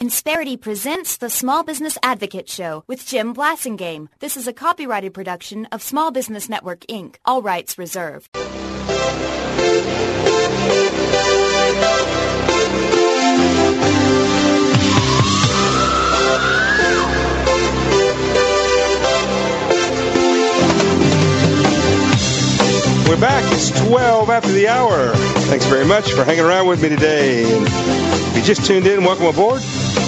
Insperity presents the Small Business Advocate Show with Jim Blasingame. This is a copyrighted production of Small Business Network, Inc. All rights reserved. We're back. It's 12 after the hour. Thanks very much for hanging around with me today. And if you just tuned in, welcome aboard.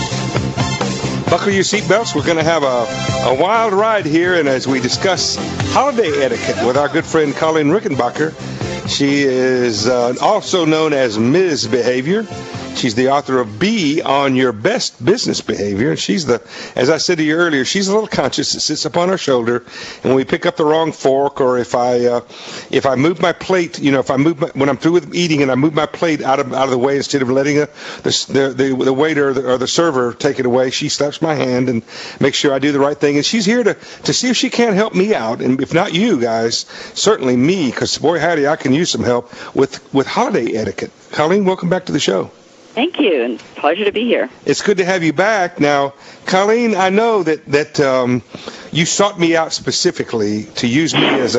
Buckle your seatbelts. We're going to have a wild ride here, and as we discuss holiday etiquette with our good friend Colleen Rickenbacker. She is also known as Ms. Behavior. She's the author of B on Your Best Business Behavior. And she's as I said to you earlier, she's a little conscience that sits upon our shoulder. And when we pick up the wrong fork, or if I move my plate, when I'm through with eating and I move my plate out of the way instead of letting the waiter or the server take it away, she slaps my hand and makes sure I do the right thing. And she's here to see if she can't help me out. And if not you guys, certainly me, because boy howdy, I can use some help with holiday etiquette. Colleen, welcome back to the show. Thank you, and pleasure to be here. It's good to have you back. Now, Colleen, I know that you sought me out specifically to use me as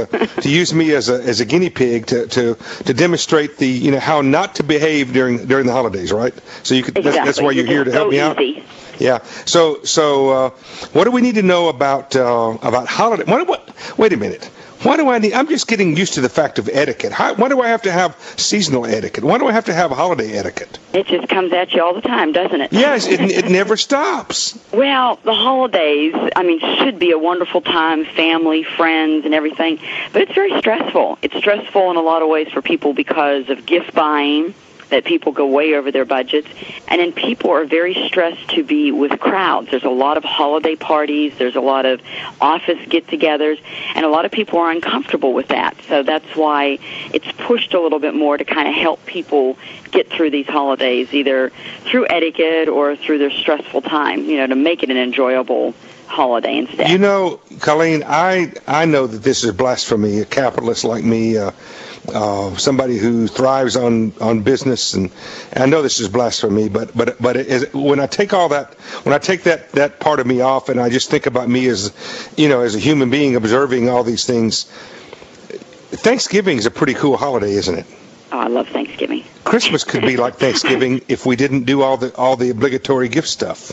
a guinea pig to demonstrate the how not to behave during the holidays, right? So you could exactly. That's why you're here to help me out. Yeah. So what do we need to know about holiday? Wait a minute. Why do I need? I'm just getting used to the fact of etiquette. Why do I have to have seasonal etiquette? Why do I have to have holiday etiquette? It just comes at you all the time, doesn't it? Yes, it never stops. Well, the holidays, should be a wonderful time, family, friends, and everything, but it's very stressful. It's stressful in a lot of ways for people because of gift buying, that people go way over their budgets, and then people are very stressed to be with crowds. There's a lot of holiday parties, there's a lot of office get-togethers, and a lot of people are uncomfortable with that. So that's why it's pushed a little bit more to kind of help people get through these holidays, either through etiquette or through their stressful time, to make it an enjoyable holiday instead. Colleen, I know that this is blasphemy. A capitalist like me, somebody who thrives on business, and I know this is blasphemy, but when I take that part of me off, and I just think about me as a human being observing all these things. Thanksgiving is a pretty cool holiday, isn't it? Oh, I love Thanksgiving. Christmas could be like Thanksgiving if we didn't do all the obligatory gift stuff.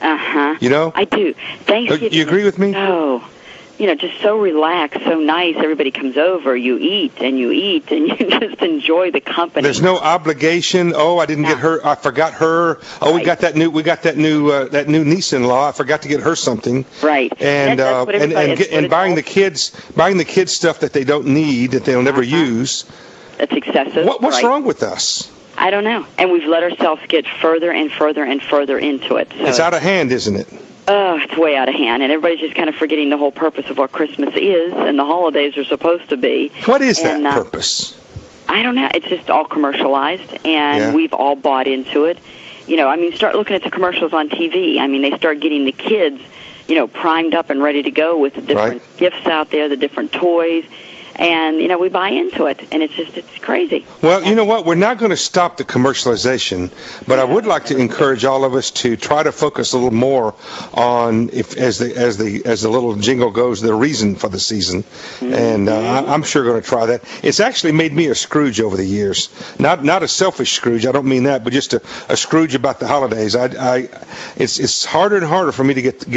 I do. Thanksgiving. You agree with me? Oh. Just so relaxed, so nice. Everybody comes over, you eat, and you just enjoy the company. There's no obligation. Oh, I didn't get her. I forgot her. Oh, right. we got that new niece-in-law. I forgot to get her something. Right. And buying the kids stuff that they don't need, that they'll never use. That's excessive. What's wrong with us? I don't know. And we've let ourselves get further and further and further into it. So it's out of hand, isn't it? Oh, it's way out of hand, and everybody's just kind of forgetting the whole purpose of what Christmas is and the holidays are supposed to be. What is that purpose? I don't know. It's just all commercialized, and we've all bought into it. Start looking at the commercials on TV. They start getting the kids, primed up and ready to go with the different gifts out there, the different toys. And, we buy into it, and it's crazy. Well, you know what? We're not going to stop the commercialization, but I would like to encourage all of us to try to focus a little more on, as the little jingle goes, the reason for the season. Mm-hmm. And I'm sure going to try that. It's actually made me a Scrooge over the years. Not a selfish Scrooge, I don't mean that, but just a Scrooge about the holidays. It's harder and harder for me to get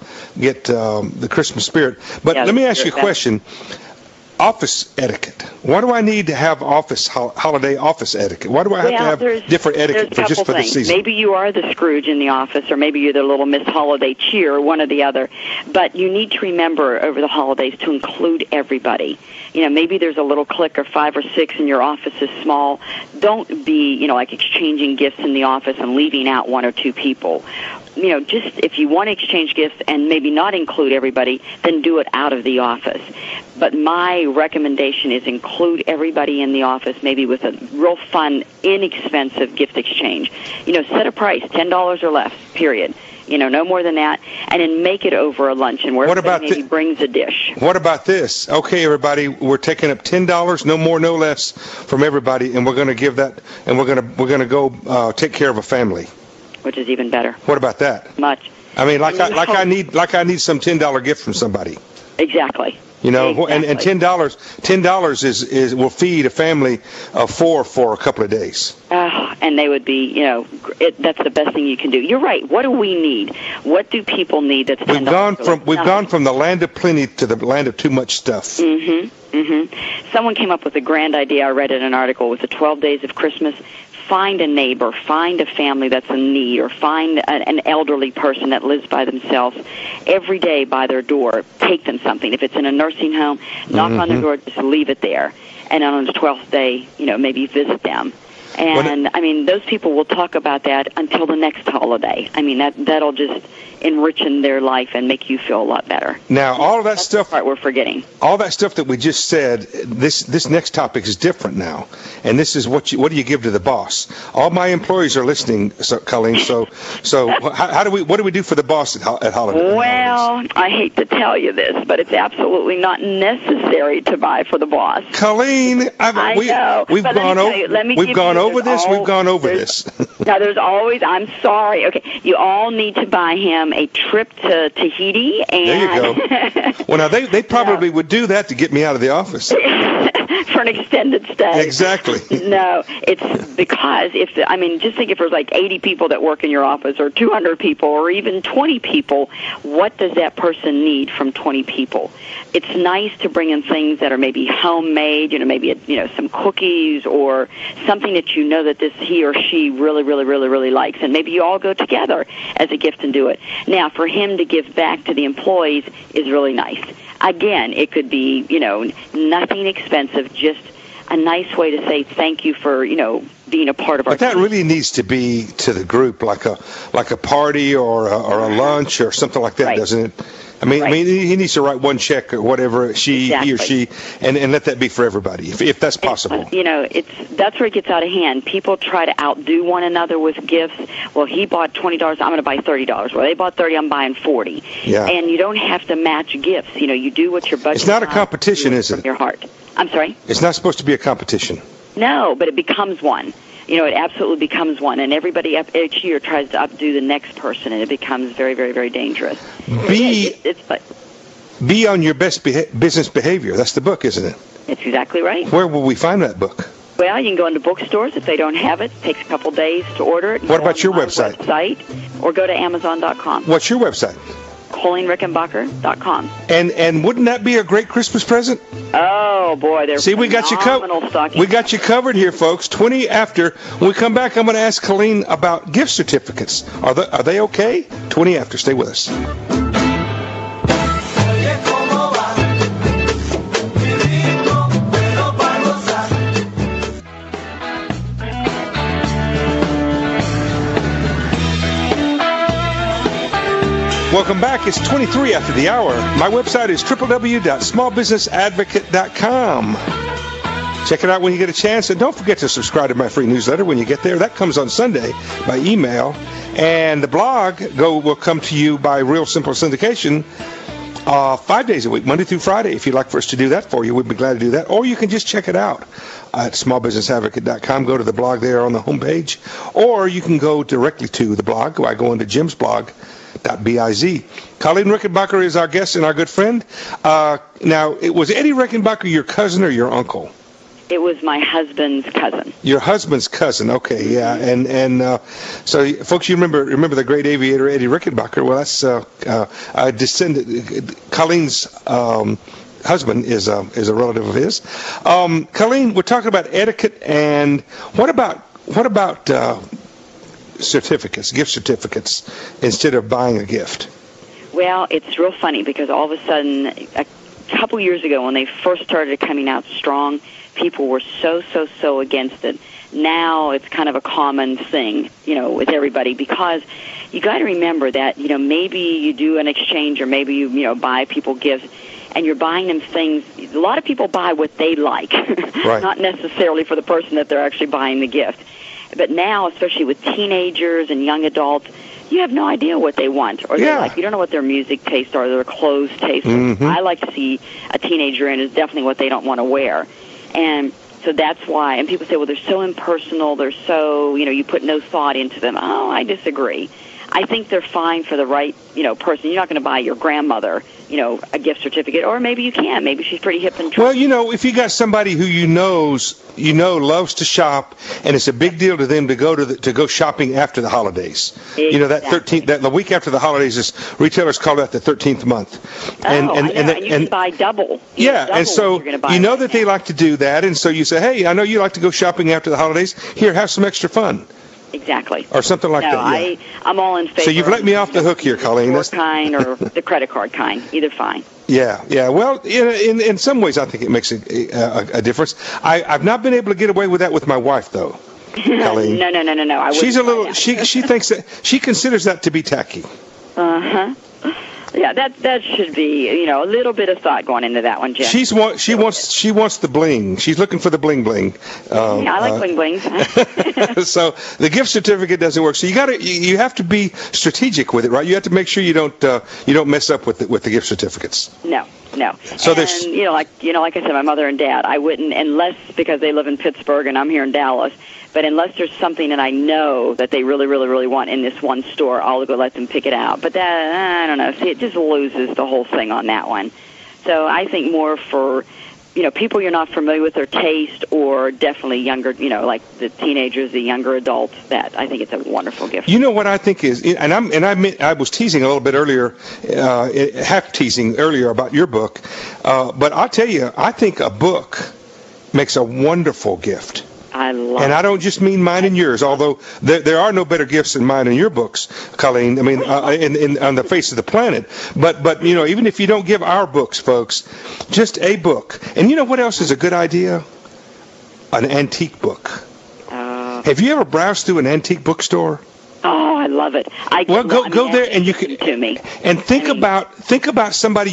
the Christmas spirit. But let me ask you a question. Office etiquette. Why do I need to have holiday office etiquette? Why do I have to have different etiquette for the season? Maybe you are the Scrooge in the office, or maybe you're the little Miss Holiday Cheer, one or the other. But you need to remember over the holidays to include everybody. Maybe there's a little clique or 5 or 6 and your office is small. Don't be, like exchanging gifts in the office and leaving out 1 or 2 people. Just if you want to exchange gifts and maybe not include everybody, then do it out of the office. But my recommendation is include everybody in the office, maybe with a real fun, inexpensive gift exchange. Set a price, $10 or less, period. No more than that, and then make it over a luncheon where everybody maybe brings a dish. What about this? Okay, everybody, we're taking up $10, no more, no less, from everybody, and we're going to give that, and we're going to go take care of a family. which is even better. What about that? Much. I mean, I need some $10 gift from somebody. Exactly. You know, exactly. and $10 is will feed a family of 4 for a couple of days. And they would be, you know, that's the best thing you can do. You're right. What do we need? What do people need? That's $10. We've gone from the land of plenty to the land of too much stuff. Someone came up with a grand idea. I read in an article with the 12 days of Christmas. Find a neighbor, find a family that's in need, or find an elderly person that lives by themselves. Every day by their door, take them something. If it's in a nursing home, knock on their door, just leave it there. And on the 12th day, you know, maybe visit them. And, I mean, those people will talk about that until the next holiday. I mean, that'll just enrich in their life and make you feel a lot better. Now, all of that stuff, the part we're forgetting. All that stuff that we just said, this next topic is different now. And this is what do you give to the boss? All my employees are listening, Colleen. So what do we do for the boss at holiday? Well, I hate to tell you this, but it's absolutely not necessary to buy for the boss. Colleen, I know. We've gone over this. Now, there's always, I'm sorry. Okay, you all need to buy him a trip to Tahiti. And there you go. Well, now, they probably would do that to get me out of the office. For an extended stay. Exactly. No, it's because just think if there's like 80 people that work in your office, or 200 people, or even 20 people, what does that person need from 20 people? It's nice to bring in things that are maybe homemade, maybe some cookies or something that you know that he or she really, really, really, really likes, and maybe you all go together as a gift and do it. Now, for him to give back to the employees is really nice. Again, it could be, nothing expensive, just a nice way to say thank you for, being a part of our team. But that really needs to be to the group, like a party or a lunch or something like that, right. Doesn't it? I mean, he needs to write one check or whatever he or she, and let that be for everybody, if that's possible. That's where it gets out of hand. People try to outdo one another with gifts. Well, he bought $20, I'm going to buy $30. Well, they bought $30, I'm buying $40. Yeah. And you don't have to match gifts. You do what your budget. It's not a competition, is it? From your heart. I'm sorry? It's not supposed to be a competition. No, but it becomes one. It absolutely becomes one, and everybody each year tries to outdo the next person, and it becomes very, very, very dangerous. Be on your best business behavior. That's the book, isn't it? It's exactly right. Where will we find that book? Well, you can go into bookstores. If they don't have it, it takes a couple days to order it. What about your website? Or go to Amazon.com. What's your website? ColleenRickenbacker.com. And wouldn't that be a great Christmas present? Oh boy, they're we got you covered. We got you covered here, folks. 20 after. When we come back, I'm going to ask Colleen about gift certificates. Are they okay? 20 after. Stay with us. Welcome back. It's 23 after the hour. My website is www.smallbusinessadvocate.com. Check it out when you get a chance. And don't forget to subscribe to my free newsletter when you get there. That comes on Sunday by email. And the blog will come to you by Real Simple Syndication 5 days a week, Monday through Friday. If you'd like for us to do that for you, we'd be glad to do that. Or you can just check it out at smallbusinessadvocate.com. Go to the blog there on the homepage. Or you can go directly to the blog by going to Jim's blog. .biz. Colleen Rickenbacker is our guest and our good friend. Now, was Eddie Rickenbacker your cousin or your uncle? It was my husband's cousin. Your husband's cousin, okay, yeah. And so, folks, you remember the great aviator Eddie Rickenbacker. Well, that's a descendant. Colleen's husband is a relative of his. Colleen, we're talking about etiquette, and what about certificates, gift certificates, instead of buying a gift? Well, it's real funny because all of a sudden, a couple years ago when they first started coming out strong, people were so against it. Now it's kind of a common thing, with everybody, because you got to remember that, maybe you do an exchange or maybe you buy people gifts and you're buying them things. A lot of people buy what they like, right. Not necessarily for the person that they're actually buying the gift. But now, especially with teenagers and young adults, you have no idea what they want or they like. You don't know what their music tastes are, their clothes taste. Mm-hmm. I like to see a teenager in is definitely what they don't want to wear. And So that's why. And people say, well, they're so impersonal. They're so, you put no thought into them. Oh, I disagree. I think they're fine for the right, person. You're not going to buy your grandmother, a gift certificate, or maybe you can. Maybe she's pretty hip and Well, if you got somebody who loves to shop, and it's a big deal to them to go shopping after the holidays. Exactly. That 13th, the week after the holidays is retailers call that the 13th month. And you can buy double. And so that they like to do that, and so you say, hey, I know you like to go shopping after the holidays. Here, have some extra fun. Exactly. Or something like that. Yeah. I'm all in favor. So you've let me off the hook here, Colleen. The kind or the credit card kind, either fine. Yeah. Well, in some ways, I think it makes a difference. I've not been able to get away with that with my wife, though, Colleen. No. She's a little. She thinks that she considers that to be tacky. Yeah, that should be, a little bit of thought going into that one, Jim. She wants the bling. She's looking for the bling bling. I like bling blings. So the gift certificate doesn't work. So you have to be strategic with it, right? You have to make sure you don't mess up with the gift certificates. No. So like I said, my mother and dad, I wouldn't, unless because they live in Pittsburgh and I'm here in Dallas. But unless there's something that I know that they really, really, really want in this one store, I'll go let them pick it out. But that, I don't know. See, it just loses the whole thing on that one. So I think more for, people you're not familiar with their taste, or definitely younger, like the teenagers, the younger adults, that I think it's a wonderful gift. You know what I think is, I was teasing a little bit earlier, half teasing earlier about your book, but I'll tell you, I think a book makes a wonderful gift. And I don't just mean mine and yours, although there are no better gifts than mine and your books, Colleen. I mean, on the face of the planet. But even if you don't give our books, folks, just a book. And you know what else is a good idea? An antique book. Have you ever browsed through an antique bookstore? Oh, I love it. Go there and you can think about somebody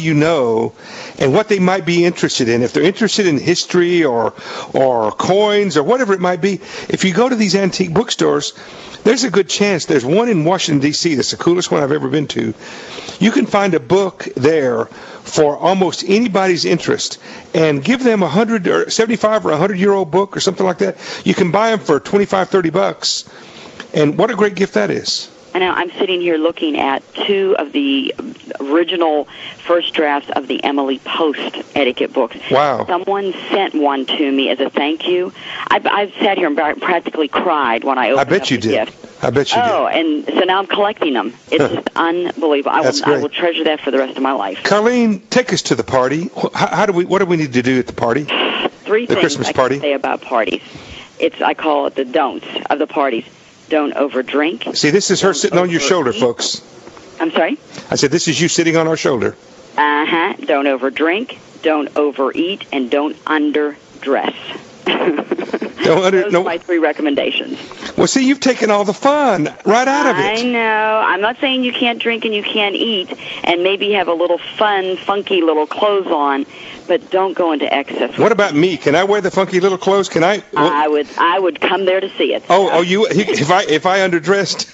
and what they might be interested in. If they're interested in history or coins or whatever it might be, if you go to these antique bookstores, there's a good chance. There's one in Washington, D.C. that's the coolest one I've ever been to. You can find a book there for almost anybody's interest and give them a 100 or 75 or 100-year-old book or something like that. You can buy them for $25-$30. And what a great gift that is. I know. I'm sitting here looking at 2 of the original first drafts of the Emily Post etiquette books. Wow. Someone sent one to me as a thank you. I've sat here and practically cried when I opened up the gift. I bet you did. Oh, and so now I'm collecting them. It's just unbelievable. I will treasure that for the rest of my life. Colleen, take us to the party. What do we need to do at the party? 3 things Christmas I party. can say about parties. I call it the don'ts of the parties. Don't overdrink. See, this is her sitting on your shoulder, folks. I'm sorry? I said, this is you sitting on our shoulder. Don't overdrink, don't overeat, and don't underdress. Those are my 3 recommendations. Well, see, you've taken all the fun right out of it. I know. I'm not saying you can't drink and you can't eat, and maybe have a little fun, funky little clothes on, but don't go into excess. What about me? Can I wear the funky little clothes? Can I? I would come there to see it. If I underdressed,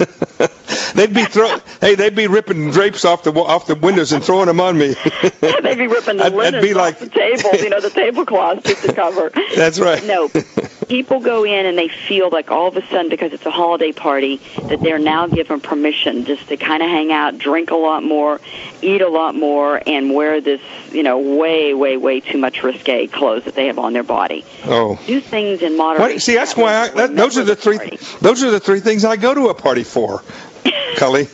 they'd be ripping drapes off the windows and throwing them on me. They'd be ripping the linens off the tables, the tablecloths just to cover. That's right. No, people go in and they feel like all of a sudden, because it's a holiday party, that they're now given permission just to kind of hang out, drink a lot more, eat a lot more, and wear this, way, way, way too much risque clothes that they have on their body. Oh, do things in moderation. See, that's why those are the 3 things I go to a party for, Colleen.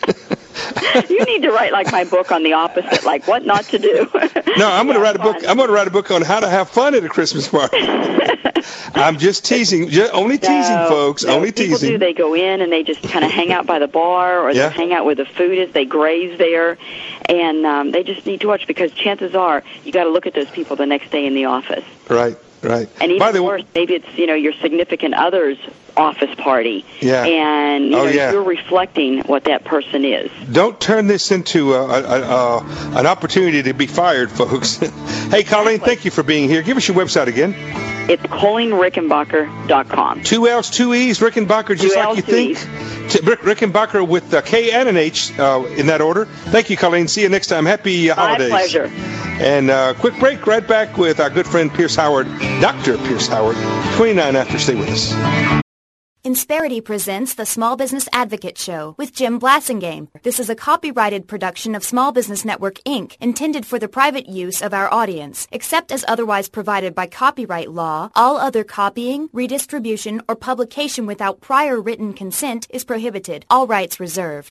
You need to write like my book on the opposite, like what not to do. No, I'm going to write a book. I'm going to write a book on how to have fun at a Christmas party. I'm just teasing, only teasing, folks. Only teasing. They go in and they just kind of hang out by the bar, or they hang out where the food is. They graze there, and they just need to watch, because chances are you got to look at those people the next day in the office. Right. And even worse, maybe it's your significant other's office party, and you're reflecting what that person is. Don't turn this into an opportunity to be fired, folks. Hey, Colleen, thank you for being here. Give us your website again. It's ColleenRickenbacker.com. 2 L's, 2 E's, Rickenbacker, just like you think. Rickenbacker with K and an H in that order. Thank you, Colleen. See you next time. Happy holidays. My pleasure. And quick break, right back with our good friend Pierce Howard, Dr. Pierce Howard, 29 after. Stay with us. Insperity presents the Small Business Advocate Show with Jim Blasingame. This is a copyrighted production of Small Business Network, Inc., intended for the private use of our audience. Except as otherwise provided by copyright law, all other copying, redistribution, or publication without prior written consent is prohibited. All rights reserved.